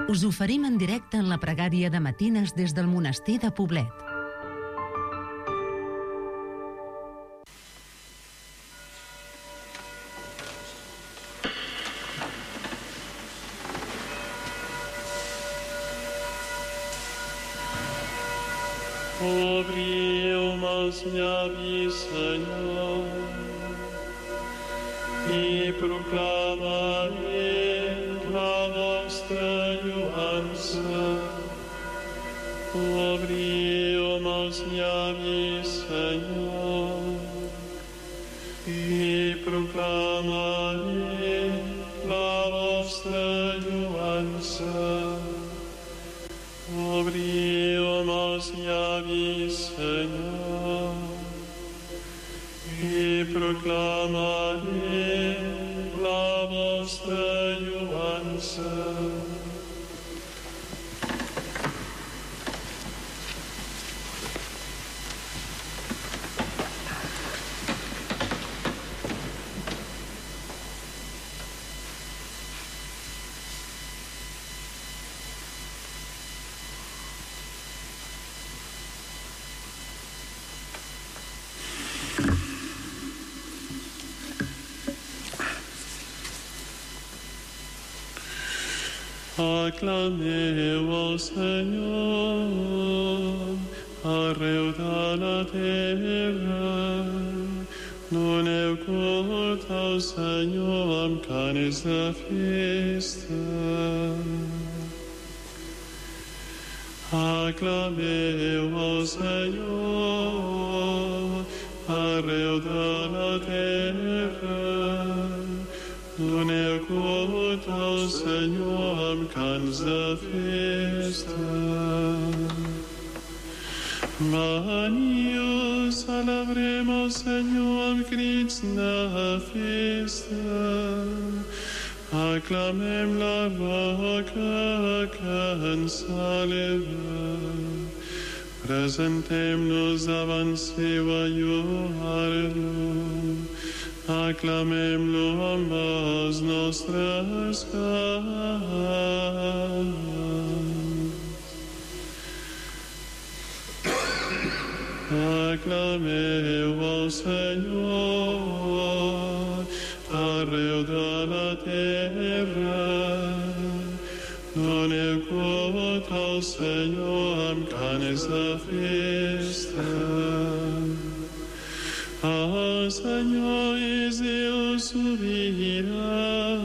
Us oferim en directe en la pregària de matines des del monestir de Poblet. Obriu-me els llavis, Senyor, i proclamaré la vostra lloança. Obriu-me els llavis, Senyor, i proclamaré la vostra lloança. Obriu-me els llavis, Senyor, i proclamaré la vostra lloança. Aclameu el Senyor arreu de la terra. Doneu culte al Senyor amb cants de festa. Aclameu el Senyor arreu de la terra. Doneu culte al Senyor amb cants de festa. Veniu, celebrem el Senyor amb crits de festa. Aclamem la roca que ens salva. Presentem-nos davant seu a lloar-lo. Aclamem-lo amb els nostres cants. Aclameu el Senyor arreu de la terra. Doneu culte al Senyor amb cants de festa. El Senyor és Déu sobirà,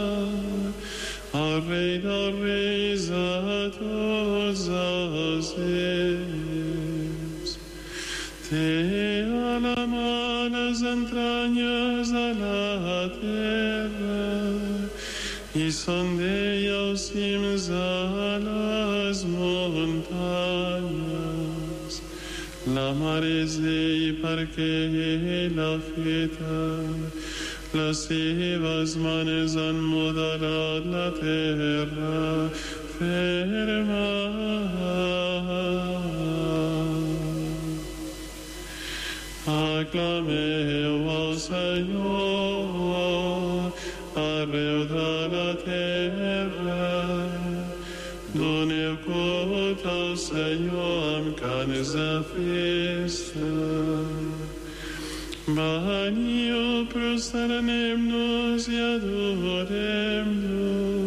el Rei dels reis a tots els temps. Té a la mà les entranyes de la terra i sondea els cims de les muntanyes. La mar és d'ell perquè l'ha feta, les seves mans han modelat la terra ferma. Aclameu el Senyor arreu de la terra. Doneu culte al Senyor amb cants de festa. Veniu, prosternem-nos i adorem-lo.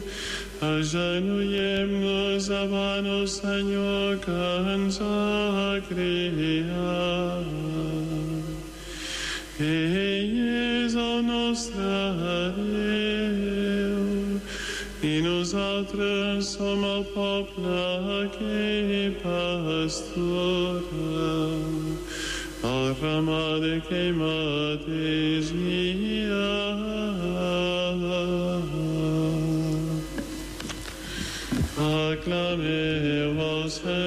Agenollem-nos davant el Senyor que ens ha creat. Ell és el nostre Déu i nosaltres som el poble que pastura, el ramat que ell mateix guia. Aclameu el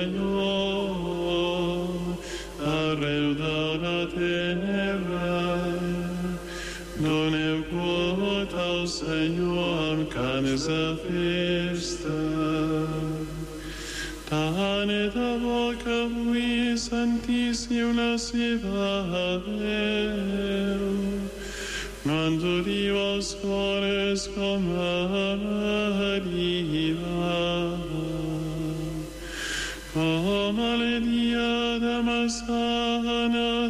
Senyor arreu de la terra. Doneu culte al Senyor amb cants de festa. Tant de bo que avui sentíssiu la seva veu. No Mandurios cores comariva, como le dia de Masana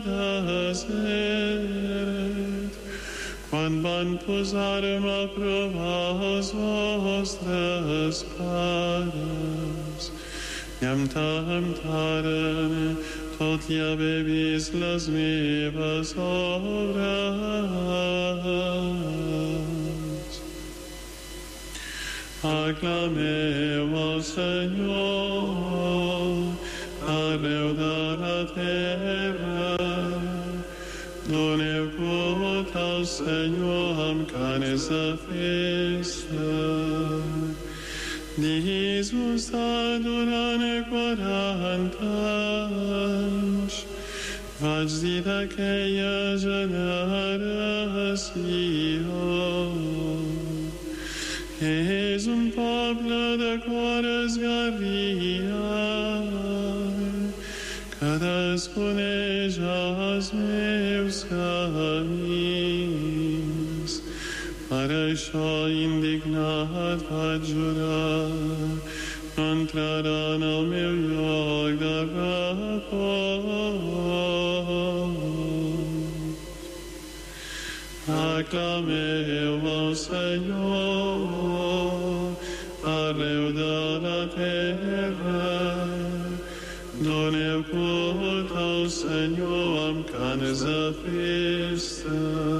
desert, quan van posar-me a provar els vostres pares, i em temptaren, tot i haver vist les meves obres. Aclameu al Senyor, arreu de la terra, doneu culte al Senyor amb canes de festa. Dis-vos durant 40 anys, vaig dir d'aquella generació, és un poble de cor esgarriat, que desconeix els meus camins. Per això indignat vaig jurar, no entraran al meu lloc de repòs. Aclameu al Senyor, arreu de la terra, doneu culte al Senyor amb canes de festa.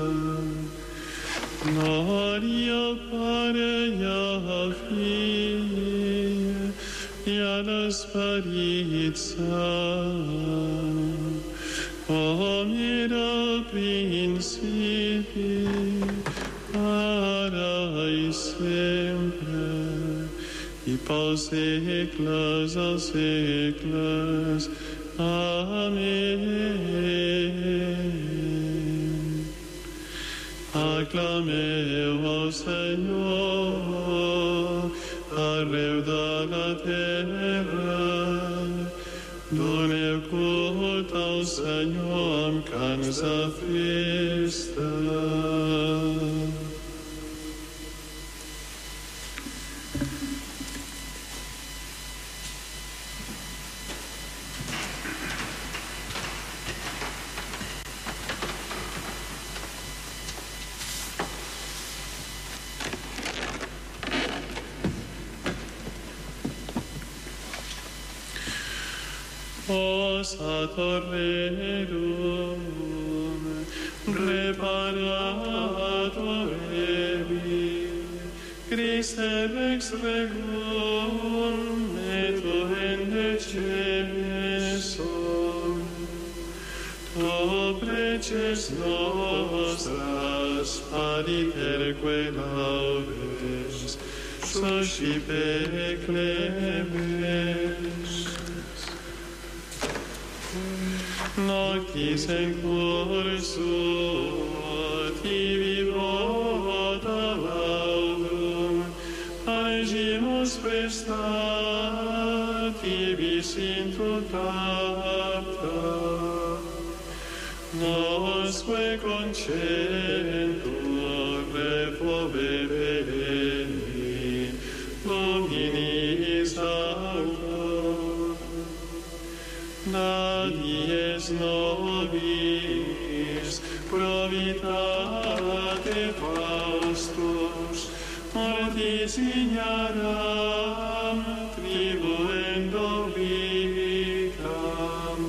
Glòria al Pare i al Fill i a l'Esperit Sant, com era al principi, ara i sempre, i pels segles dels segles. Amén. Aclameu al Senyor, arreu de la terra, doneu culte al Senyor amb cants de festa. Osa torrerum, reparator ebi, Christe rex regum, et in deceso, to preces nostras, pariterque laudes, suscipe clemens. Noctis in cursu tibi vota laudum, aegimus presta tibi sintu capta, nosque concentur refobe veleni, Domini salva. Dies nobis, probitate Faustus, mortis ignaram, tribuendo vitam.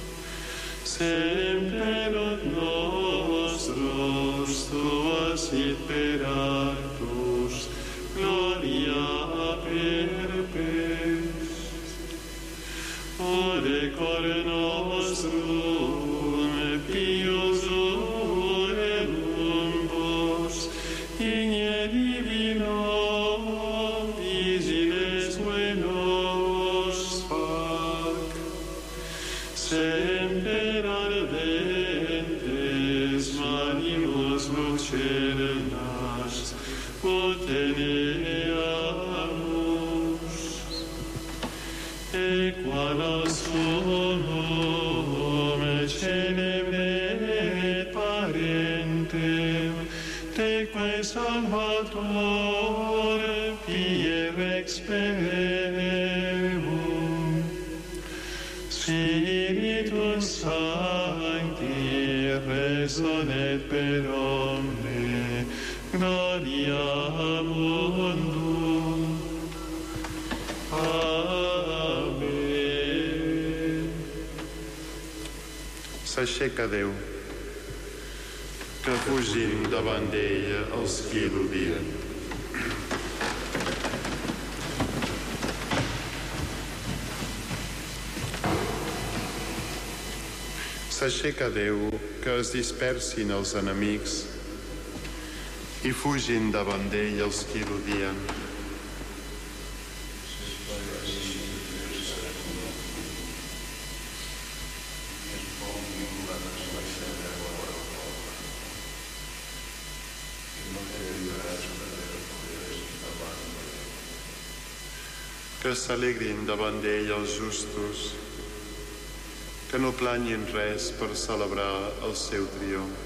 Semper ut nostros tuas sit per actus, gloria perpes. Ode cor nostrum, pius urebumbos, igne divino, vigiles nos fac. Semper ardentes, manimus lucernas, poteneamus. Equalas solum celebre parentem, Teque Salvatore, pie rex meum, Spiritus Sancti, resonet per omne, gloria mundo. Amen. S'aixeca Déu, que fugim davant d'ella els qui l'odien. S'aixeca Déu, que es dispersin els enemics i fugin davant d'ell els qui l'odien. Que s'alegrin davant d'ell els justos, que no planyin res per celebrar el seu triomf.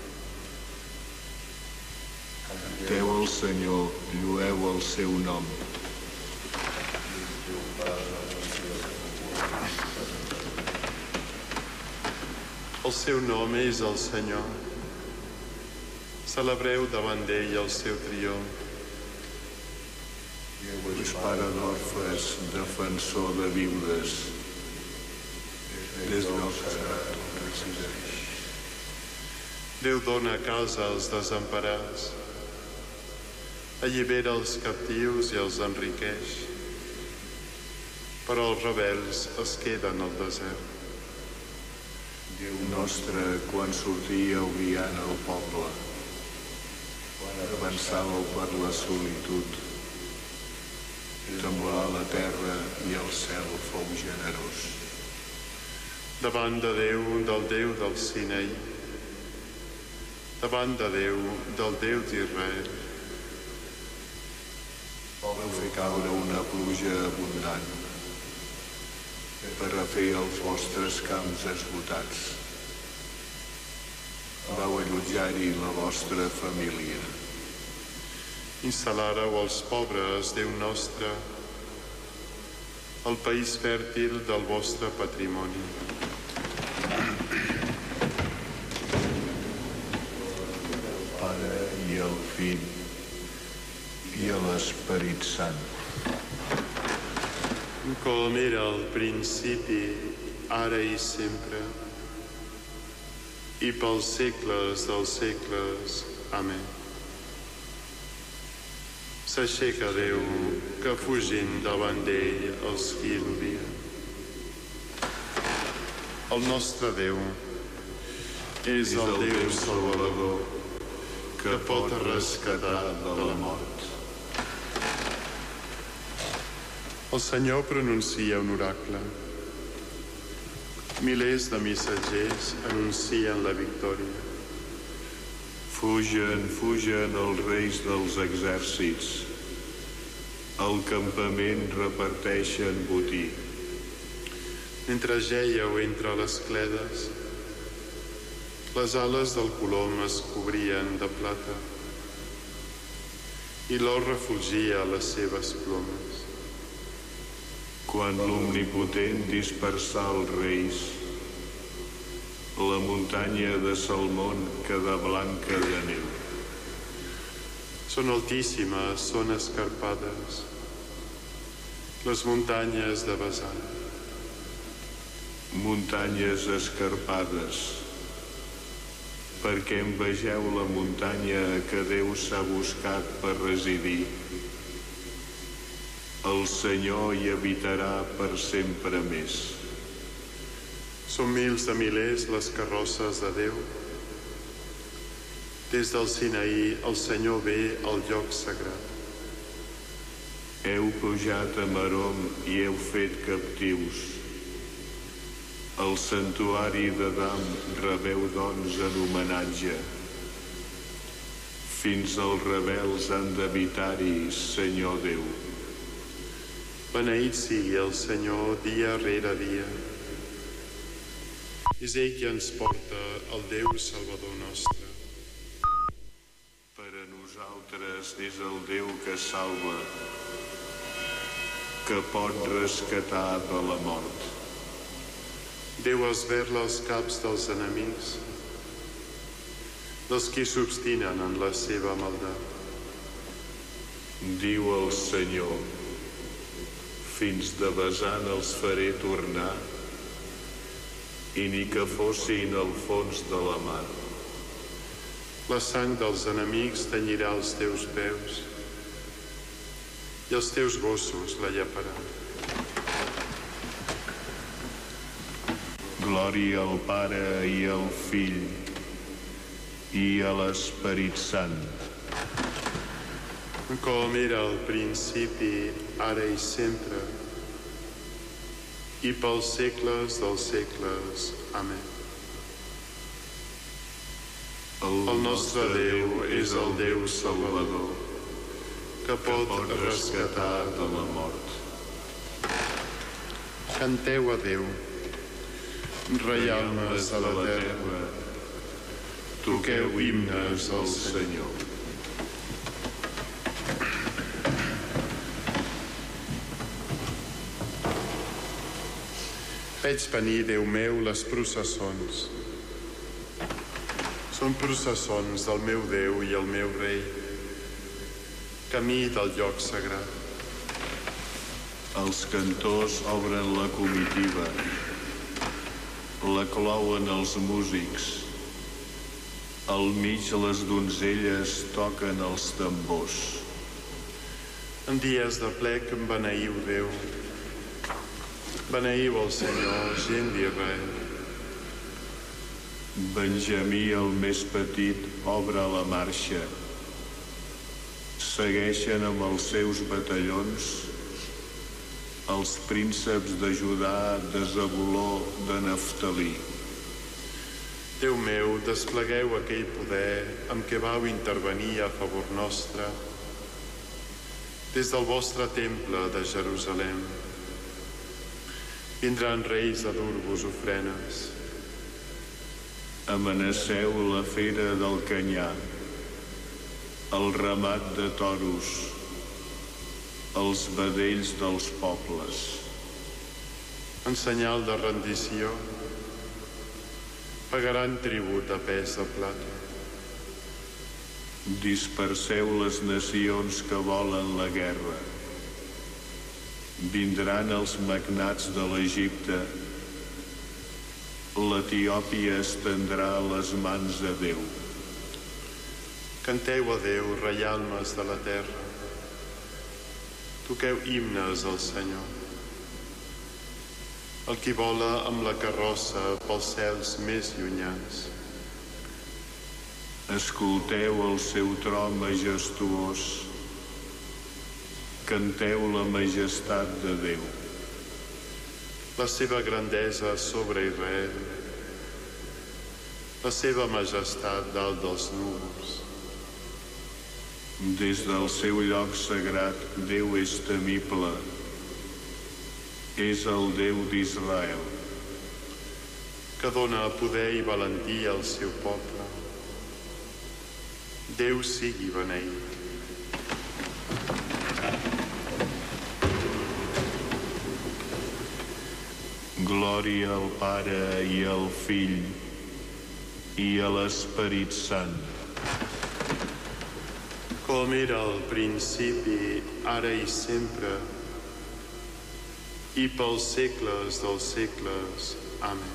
Canteu al Senyor, llueu el seu nom. El seu nom és el Senyor. Celebreu davant d'ell el seu triomf. Déu és pare d'orfes, defensor de viudes. Des del sagrat presideix. Déu dona casa als desemparats, allibera els captius i els enriqueix, però els rebels es queden al desert. Déu nostre, quan sortíeu guiant el poble, quan avançàveu per la solitud, temblà la terra i el cel fou generós. Davant de Déu, del Déu del Sinaí, davant de Déu, del Déu d'Israel. Vau fer caure una pluja abundant per a fer els vostres camps esgotats. Vau allotjar-hi la vostra família. Instal·làreu els pobres, Déu nostre, el país fèrtil del vostre patrimoni. Pare i el Fill i l'Esperit Sant. Com era al principi, ara i sempre, i pels segles dels segles. Amén. S'aixeca Déu, que fugin davant d'ell els qui l'odien. El nostre Déu és el Déu Salvador, que pot rescatar de la mort. El Senyor pronuncia un oracle. Milers de missatgers anuncien la victòria. Fugen, fugen els reis dels exèrcits. Al campament reparteixen botí. Mentre gèieu entre les cledes, les ales del colom es cobrien de plata i l'or refugia les seves plomes. Quan l'Omnipotent dispersà els reis, la muntanya de Salmón quedà blanca de neu. Són altíssimes, són escarpades, les muntanyes de Basan. Muntanyes escarpades, perquè en vegeu la muntanya que Déu s'ha buscat per residir. El Senyor hi habitarà per sempre més. Són mils de milers les carrosses de Déu. Des del Sinaí el Senyor ve al lloc sagrat. Heu pujat a Merom i heu fet captius. El santuari d'Adam rebeu doncs en homenatge. Fins els rebels han d'habitar-hi, Senyor Déu. Beneït sigui el Senyor dia rere dia. És ell qui ens porta el Déu Salvador nostre. Per vosaltres és el Déu que salva, que pot rescatar de la mort. Déu esberla els caps dels enemics, dels qui s'obstinen en la seva maldat. Diu el Senyor, fins de vessant els faré tornar, i ni que fossin al fons de la mar. La sang dels enemics tenyirà els teus peus i els teus gossos la lleparan. Glòria al Pare i al Fill i a l'Esperit Sant. Com era al principi, ara i sempre, i pels segles dels segles. Amén. El nostre Déu és el Déu Salvador, que pot rescatar de la mort. Canteu a Déu, reialmes de la terra, toqueu himnes al Senyor. Veig venir, Déu meu, les processons. Són processons del meu Déu i el meu Rei, camí del lloc sagrat. Els cantors obren la comitiva, la clouen els músics, al mig les donzelles toquen els tambors. En dies de plec beneïu Déu, beneïu el Senyor, gent d'Israel. Benjamí, el més petit, obre la marxa. Segueixen amb els seus batallons els prínceps de Judà, de Zabuló, de Naftalí. Déu meu, desplegueu aquell poder amb què vau intervenir a favor nostre des del vostre temple de Jerusalem. Vindran reis a dur-vos ofrenes. Amenaceu la fera del canyar, el ramat de toros, els vedells dels pobles. En senyal de rendició, pagaran tribut a pes de plata. Disperseu les nacions que volen la guerra. Vindran els magnats de l'Egipte. L'Etiòpia estendrà les mans a Déu. Canteu a Déu, reialmes de la terra. Toqueu himnes al Senyor. El qui vola amb la carrossa pels cels més llunyans. Escolteu el seu tro majestuós. Canteu la majestat de Déu. La seva grandesa sobre Israel, la seva majestat dalt dels núvols. Des del seu lloc sagrat, Déu és temible. És el Déu d'Israel, que dona poder i valentia al seu poble. Déu sigui beneït. Glòria al Pare i al Fill i a l'Esperit Sant. Com era al principi, ara i sempre, i pels segles dels segles. Amén.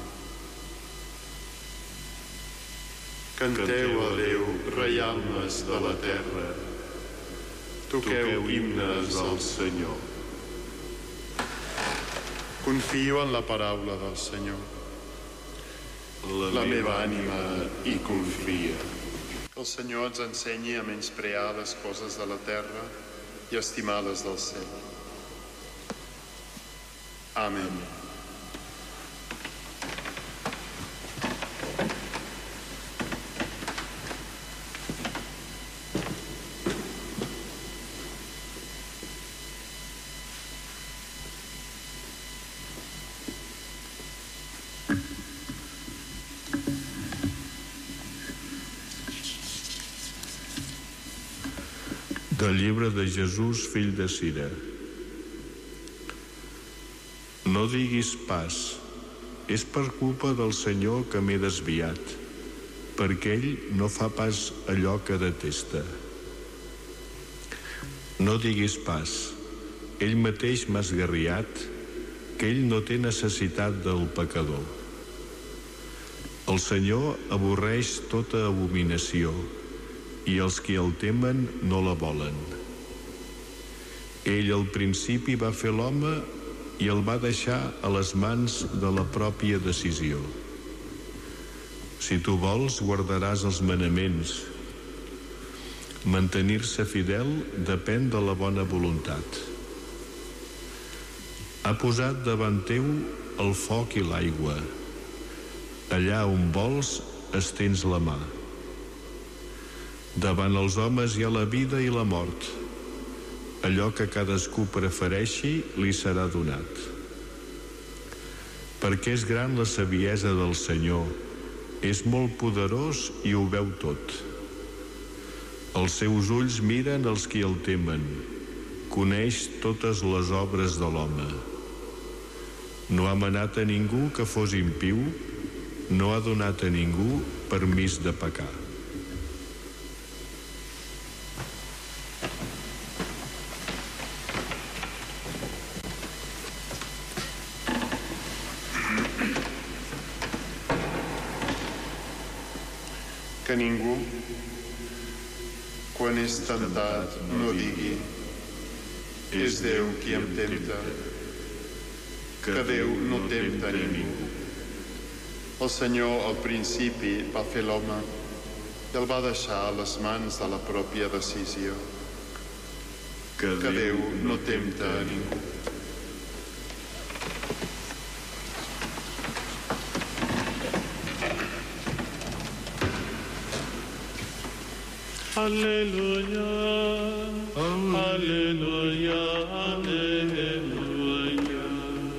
Canteu a Déu, reialmes de la terra. Toqueu himnes al Senyor. Confio en la paraula del Senyor. La meva ànima hi confia. Que el Senyor ens ensenyi a menysprear les coses de la terra i estimar les del cel. Amén. Del llibre de Jesús, fill de Sira. No diguis pas, és per culpa del Senyor que m'he desviat, perquè ell no fa pas allò que detesta. No diguis pas, ell mateix m'ha esgarriat, que ell no té necessitat del pecador. El Senyor avorreix tota abominació, i els qui el temen no la volen. Ell al principi va fer l'home i el va deixar a les mans de la pròpia decisió. Si tu vols, guardaràs els manaments. Mantenir-se fidel depèn de la bona voluntat. Ha posat davant teu el foc i l'aigua. Allà on vols, estens la mà. Davant els homes hi ha la vida i la mort. Allò que cadascú prefereixi li serà donat. Perquè és gran la saviesa del Senyor, és molt poderós i ho veu tot. Els seus ulls miren els qui el temen, coneix totes les obres de l'home. No ha manat a ningú que fos impiu, no ha donat a ningú permís de pecar. Que ningú, quan és tentat, no digui és Déu qui em tempta, que Déu no tempta ningú. El Senyor al principi va fer l'home i el va deixar a les mans de la pròpia decisió. Que Déu no tempta a ningú. Alleluia, alleluia, alleluia.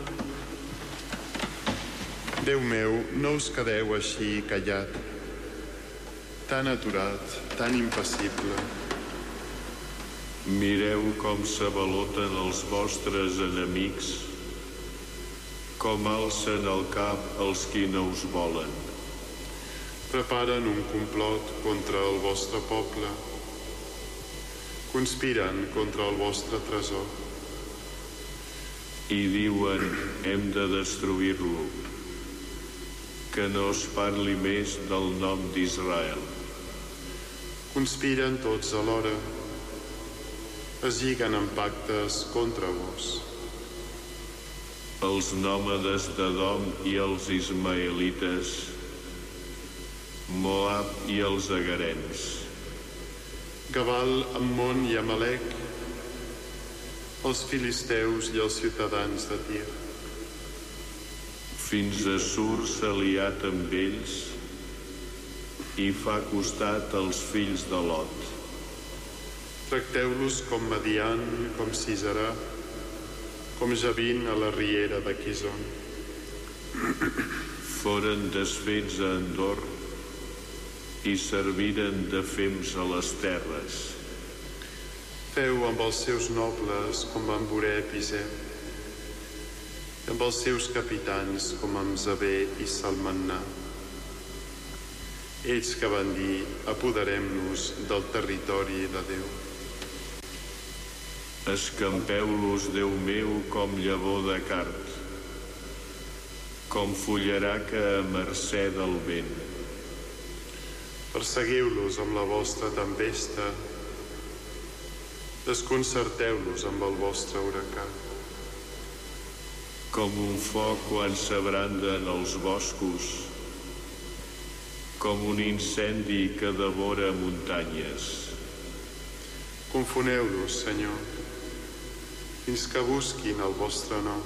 Déu meu, no us quedeu així callat, tan aturat, tan impassible. Mireu com s'avaloten els vostres enemics, com alcen el cap els qui no us volen. Preparen un complot contra el vostre poble. Conspiren contra el vostre tresor. I diuen, hem de destruir-lo, que no es parli més del nom d'Israel. Conspiren tots alhora. Es lliguen en pactes contra vos. Els nòmades d'Edom i els ismaelites, Moab i els agarens, Gabal, Ammon i Amalek, els filisteus i els ciutadans de Tir. Fins a Sur s'ha aliat amb ells i fa costat als fills de Lot. Tracteu-los com Madian, com Sisera, com Jabin a la riera de Quison. Foren desfets a Endor i serviren de fems a les terres. Feu amb els seus nobles com amb Oreb i Zeb, i amb els seus capitans com amb Zabé i Salmannà. Ells que van dir, apoderem-nos del territori de Déu. Escampeu-los, Déu meu, com llavor de cart, com fullaraca a mercè del vent. Perseguiu-los amb la vostra tempesta, desconcerteu-los amb el vostre huracà. Com un foc quan s'abranden els boscos, com un incendi que devora muntanyes. Confoneu-los, Senyor, fins que busquin el vostre nom.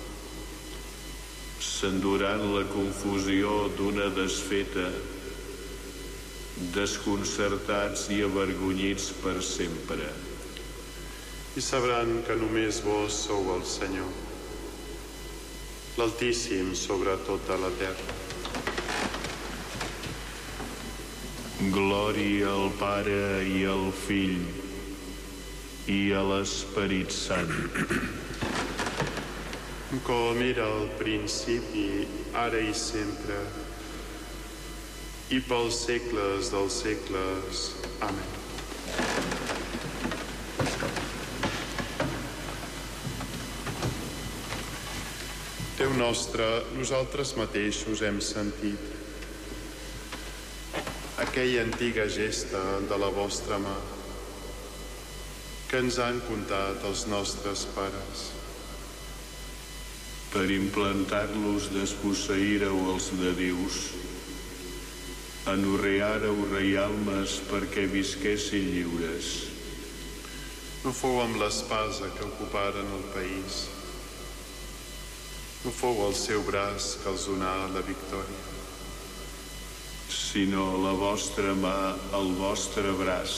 S'enduran la confusió d'una desfeta, desconcertats i avergonyits per sempre. I sabran que només vos sou el Senyor, l'Altíssim sobre tota la terra. Glòria al Pare i al Fill i a l'Esperit Sant, com era al principi, ara i sempre, i pels segles dels segles. Amén. Déu nostre, nosaltres mateixos hem sentit aquella antiga gesta de la vostra mà que ens han contat els nostres pares. per implantar-los desposseïreu els nadius, anorreàreu reialmes perquè visquessin lliures. No fou amb l'espasa que ocuparen el país, no fou el seu braç que els donà la victòria, sinó la vostra mà, el vostre braç,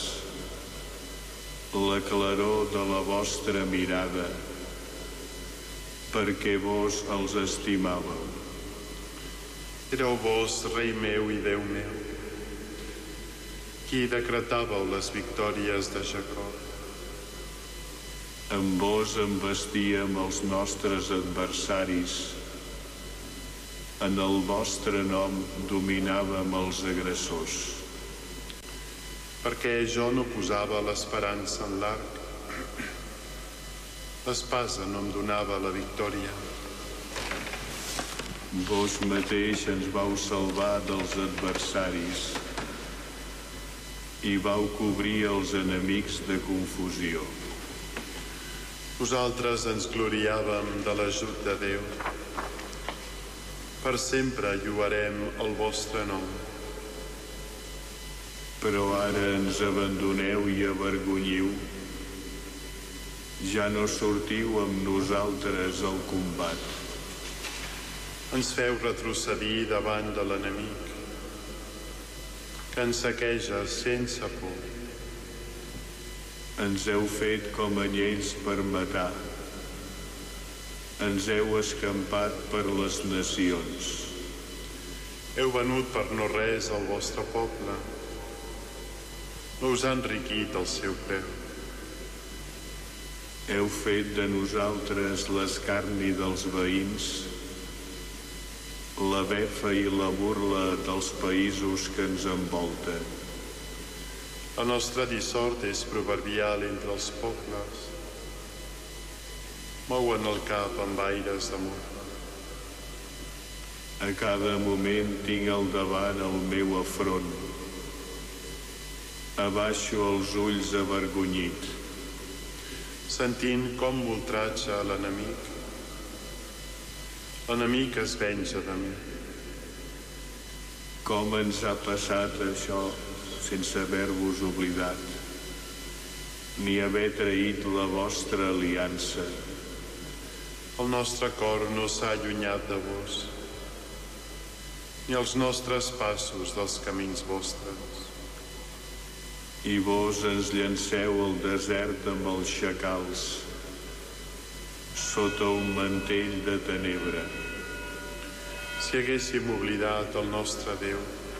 la claror de la vostra mirada, perquè vos els estimàveu. Éreu vos, rei meu i Déu meu, qui decretàveu les victòries de Jacob. Amb vos embestíem els nostres adversaris, en el vostre nom dominàvem els agressors. Perquè jo no posava l'esperança en l'arc, l'espasa no em donava la victòria. Vos mateix ens vau salvar dels adversaris i vau cobrir els enemics de confusió. Nosaltres ens gloriàvem de l'ajut de Déu. Per sempre lloarem el vostre nom. Però ara ens abandoneu i avergonyiu. Ja no sortiu amb nosaltres al combat. Ens feu retrocedir davant de l'enemic, que ens saqueja sense por. Ens heu fet com anyells per matar. Ens heu escampat per les nacions. Heu venut per no res al vostre poble. No us ha enriquit el seu preu. Heu fet de nosaltres l'escarni dels veïns, la befa i la burla dels països que ens envolten. La nostra dissort és proverbial entre els pobles. Mouen el cap amb aires d'amor. A cada moment tinc al davant el meu afront. Abaixo els ulls avergonyit. Sentint com m'ultratja l'enemic. L'enemic es venja de mi. Com ens ha passat això sense haver-vos oblidat, ni haver traït la vostra aliança. El nostre cor no s'ha allunyat de vos, ni els nostres passos dels camins vostres. I vos ens llanceu al desert amb els xacals, sota un mantell de tenebra. Si haguéssim oblidat el nostre Déu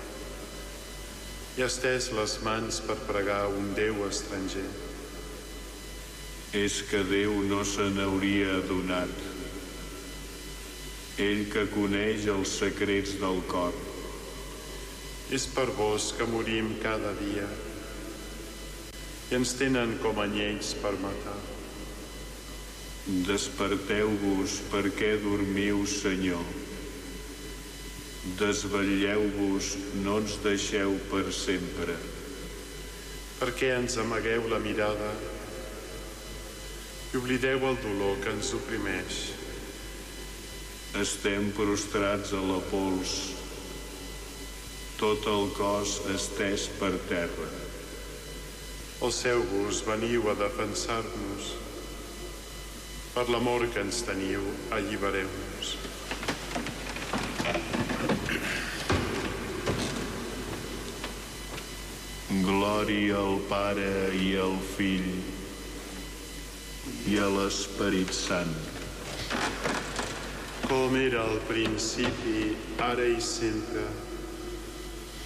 i estès les mans per pregar un Déu estranger, és que Déu no se n'hauria adonat, ell que coneix els secrets del cor. és per vos que morim cada dia i ens tenen com anyells per matar. Desperteu-vos perquè dormiu, Senyor. Desvetlleu-vos, no ens deixeu per sempre. Per què ens amagueu la mirada i oblideu el dolor que ens oprimeix? Estem prostrats a la pols, tot el cos estès per terra. Alceu-vos, veniu a defensar-nos. Per l'amor que ens teniu, allibereu-nos. Glòria al Pare i al Fill i a l'Esperit Sant. Com era al principi, ara i sempre,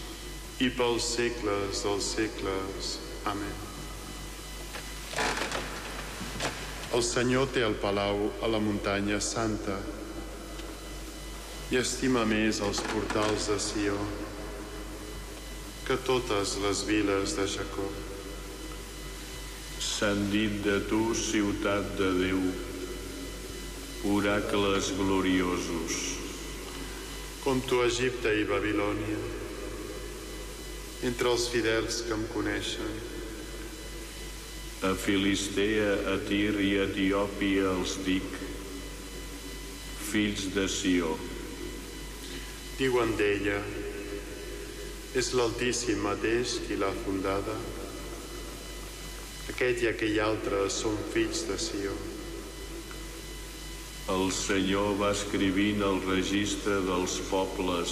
i pels segles dels segles. Amén. El Senyor té el palau a la muntanya santa i estima més els portals de Sió que totes les viles de Jacob. S'han dit de tu, ciutat de Déu, oracles gloriosos. Com tu, Egipte i Babilònia, entre els fidels que em coneixen. A Filistea, a Tir i a Etiòpia els dic, fills de Sió. Diuen d'ella, és l'Altíssim mateix qui l'ha fundada. Aquest i aquell altre són fills de Sió. El Senyor va escrivint el registre dels pobles,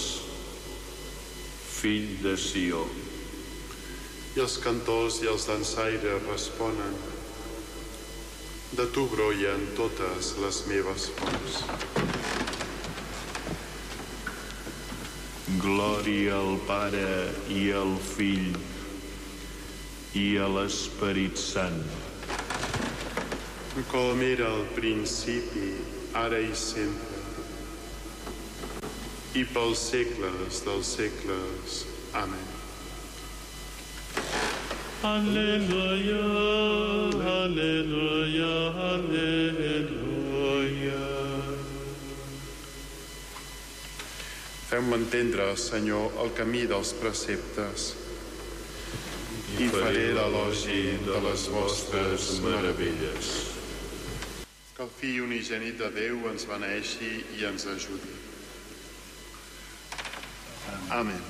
fill de Sió. I els cantors i els dansaires responen, de tu brollen totes les meves fonts. Glòria al Pare i al Fill i a l'Esperit Sant. Com era al principi, ara i sempre, i pels segles dels segles. Amén. Alleluia, alleluia, alleluia. Feu-me entendre, Senyor, el camí dels preceptes i faré l'elogi de les vostres meravelles. Que el Fill unigènit de Déu ens beneeixi i ens ajudi. Amén.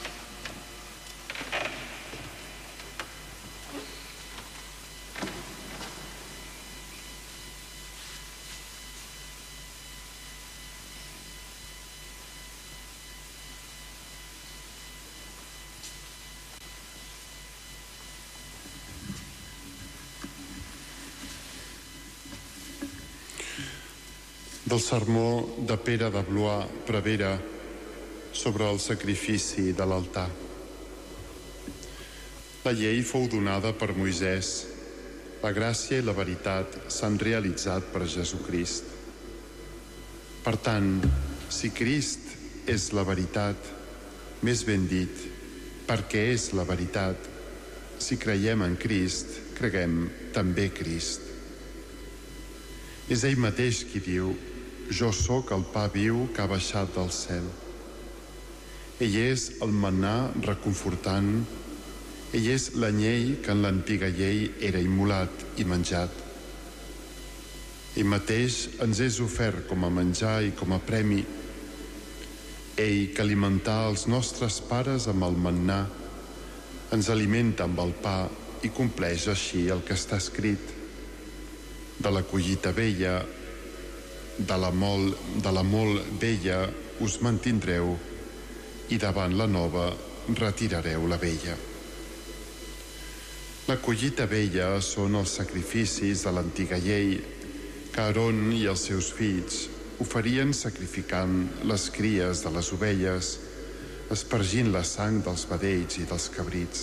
Del sermó de Pere de Blois prevera sobre el sacrifici de l'altar. La llei fou donada per Moisès. La gràcia i la veritat s'han realitzat per Jesucrist. Per tant, si Crist és la veritat, més ben dit, perquè és la veritat, si creiem en Crist, creguem també Crist. És ell mateix qui diu: jo sóc el pa viu que ha baixat del cel. Ell és el mannà reconfortant. Ell és l'anyell que en l'antiga llei era immolat i menjat. Ell mateix ens és ofert com a menjar i com a premi. Ell que alimentà els nostres pares amb el mannà, ens alimenta amb el pa i compleix així el que està escrit. De la collita vella, de la molt vella us mantindreu i davant la nova retirareu la vella. La collita vella són els sacrificis de l'antiga llei que Aaron i els seus fills oferien sacrificant les cries de les ovelles, espargint la sang dels vedells i dels cabrits.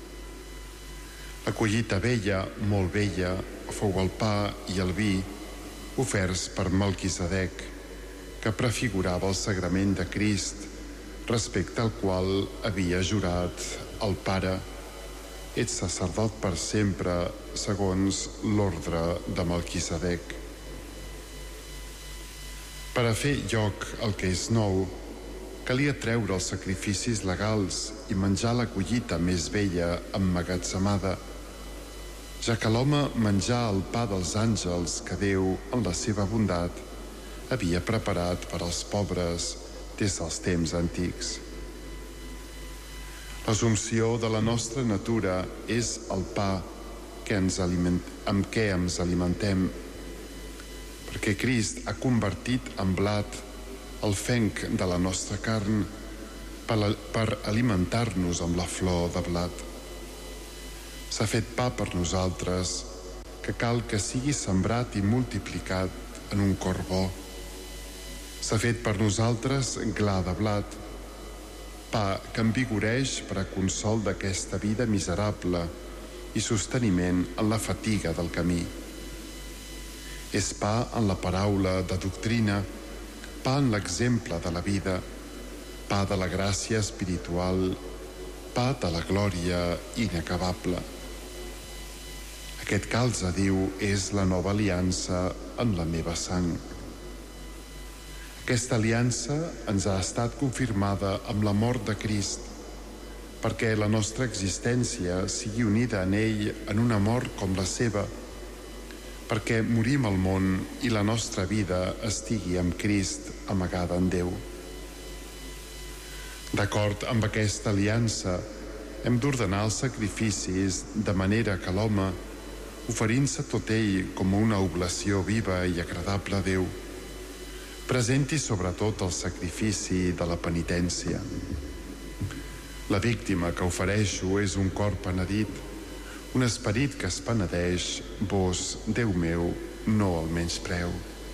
La collita vella, molt vella, fou el pa i el vi oferts per Melquisedec, que prefigurava el sagrament de Crist, respecte al qual havia jurat el Pare: ets sacerdot per sempre, segons l'ordre de Melquisedec. Per a fer lloc al que és nou, calia treure els sacrificis legals i menjar la collita més vella emmagatzemada, ja que l'home menjà el pa dels àngels que Déu, en la seva bondat, havia preparat per als pobres des dels temps antics. L'assumpció de la nostra natura és el pa amb què ens alimentem, perquè Crist ha convertit en blat el fenc de la nostra carn per alimentar-nos amb la flor de blat. S'ha fet pa per nosaltres, que cal que sigui sembrat i multiplicat en un cor bo. S'ha fet per nosaltres gla de blat, pa que envigoreix per a consol d'aquesta vida miserable i sosteniment en la fatiga del camí. És pa en la paraula de doctrina, pa en l'exemple de la vida, pa de la gràcia espiritual, pa de la glòria inacabable. Aquest calze, diu, és la nova aliança en la meva sang. Aquesta aliança ens ha estat confirmada amb la mort de Crist, perquè la nostra existència sigui unida en ell en una mort com la seva, perquè morim al món i la nostra vida estigui amb Crist amagada en Déu. D'acord amb aquesta aliança, hem d'ordenar els sacrificis de manera que l'home, oferint-se tot ell com una oblació viva i agradable a Déu, presenti sobretot el sacrifici de la penitència. La víctima que ofereixo és un cor penedit, un esperit que es penedeix, vos, Déu meu, no el menyspreu.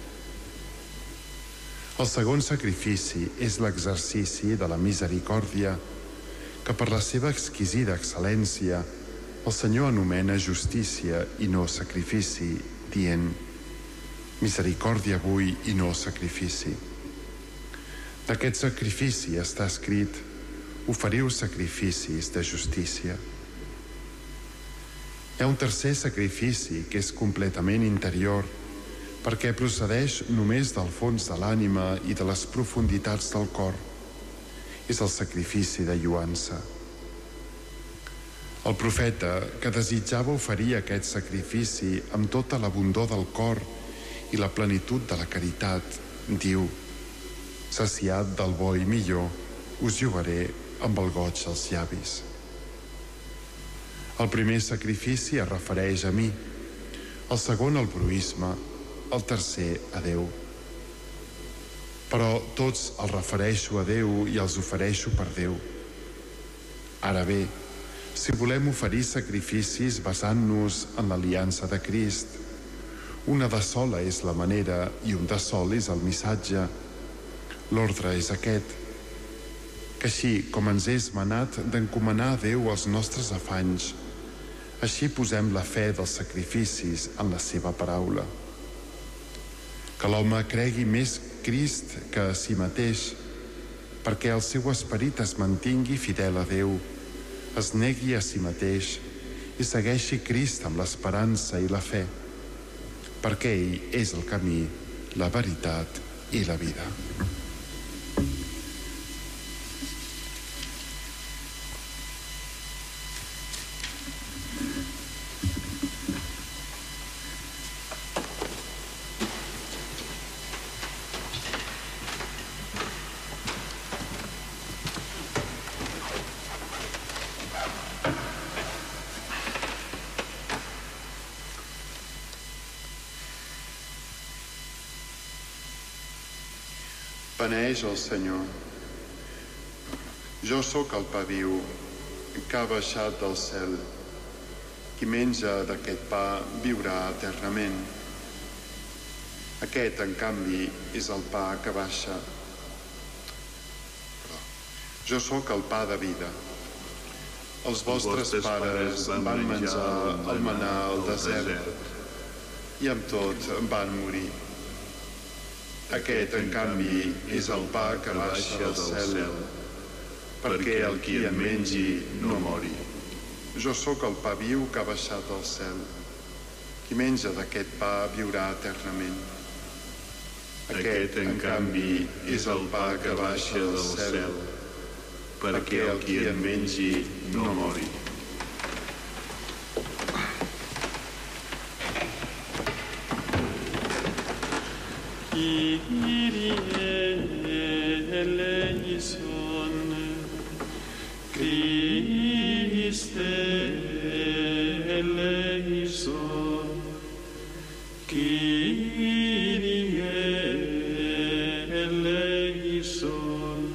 El segon sacrifici és l'exercici de la misericòrdia, que per la seva exquisida excel·lència el Senyor anomena justícia i no sacrifici, dient: misericòrdia vull i no sacrifici. D'aquest sacrifici està escrit: oferiu sacrificis de justícia. Hi ha un tercer sacrifici que és completament interior, perquè procedeix només del fons de l'ànima i de les profunditats del cor. És el sacrifici de lloança. El profeta, que desitjava oferir aquest sacrifici amb tota l'abundor del cor i la plenitud de la caritat, diu: saciat del bo i millor, us llogaré amb el goig als llavis. El primer sacrifici es refereix a mi, el segon al proïsme, el tercer a Déu. Però tots els refereixo a Déu i els ofereixo per Déu. Ara bé, si volem oferir sacrificis basant-nos en l'aliança de Crist, una de sola és la manera i un de sol és el missatge. L'ordre és aquest: que així com ens és manat d'encomanar a Déu els nostres afanys, així posem la fe dels sacrificis en la seva paraula. Que l'home cregui més Crist que a si mateix, perquè el seu esperit es mantingui fidel a Déu, es negui a si mateix i segueixi Crist amb l'esperança i la fe, perquè ell és el camí, la veritat i la vida. Beneix el Senyor. Jo sóc el pa viu que ha baixat del cel. Qui menja d'aquest pa viurà eternament. Aquest, en canvi, és el pa que baixa. Jo sóc el pa de vida. Els vostres pares van menjar el manà al desert i amb tot van morir. Aquest, en canvi, és el pa que baixa del cel, perquè el qui en mengi no mori. Jo sóc el pa viu que ha baixat del cel. Qui menja d'aquest pa viurà eternament. Aquest, en canvi, és el pa que baixa del cel, perquè el qui en mengi no mori. Kyrie eleison, Christe eleison, Kyrie eleison.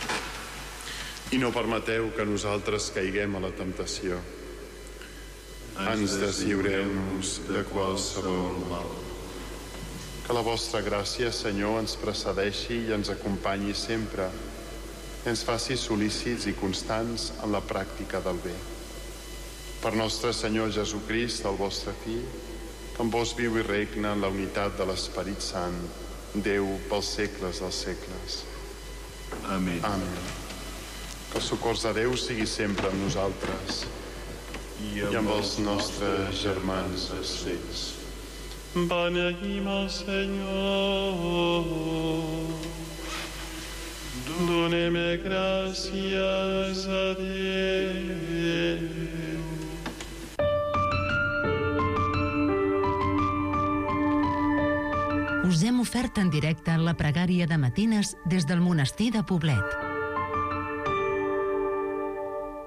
I no permeteu que nosaltres caiguem a la temptació. ens deslliureu-nos de qualsevol mal. Que la vostra gràcia, Senyor, ens precedeixi i ens acompanyi sempre, i ens faci sol·lícits i constants en la pràctica del bé. Per nostre Senyor Jesucrist, el vostre Fill, que amb vos viu i regna en la unitat de l'Esperit Sant, Déu pels segles dels segles. Amén. Amén. Que el socors de Déu sigui sempre amb nosaltres i amb els nostres germans escells. Beneïm el Senyor. Donem gràcies a Déu. Us hem ofert en directe la pregària de matines des del monestir de Poblet.